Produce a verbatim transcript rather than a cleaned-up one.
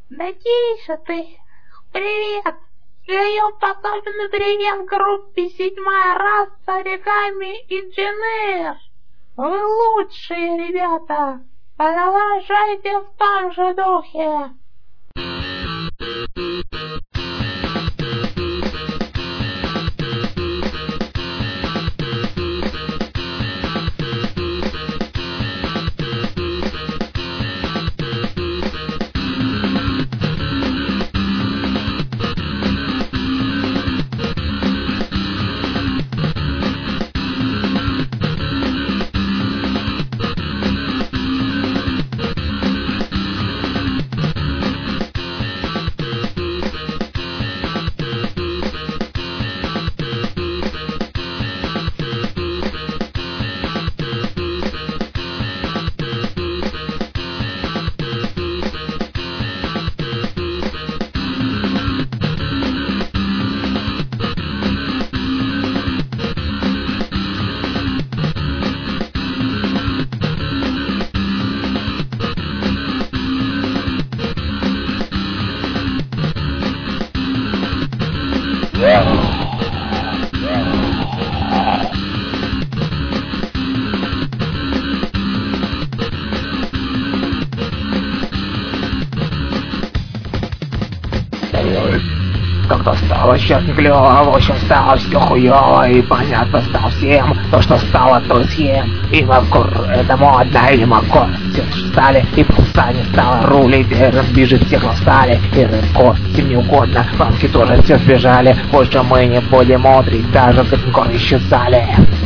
Да тише ты. Привет. Передаем особенный привет группе седьмая раса оригами инженер. Вы лучшие ребята. Продолжайте в том же духе. Как-то стало сейчас не клево, в общем стало все хуево. И понятно стало всем, то что стало, то съем. И Макор, это модно, и Макор. Все встали, и пуста не стало рулить. И разбежит всех настали, и рыбко, всем не угодно. Мамки тоже все сбежали, больше мы не будем мудрить, даже Гринкор исчезали.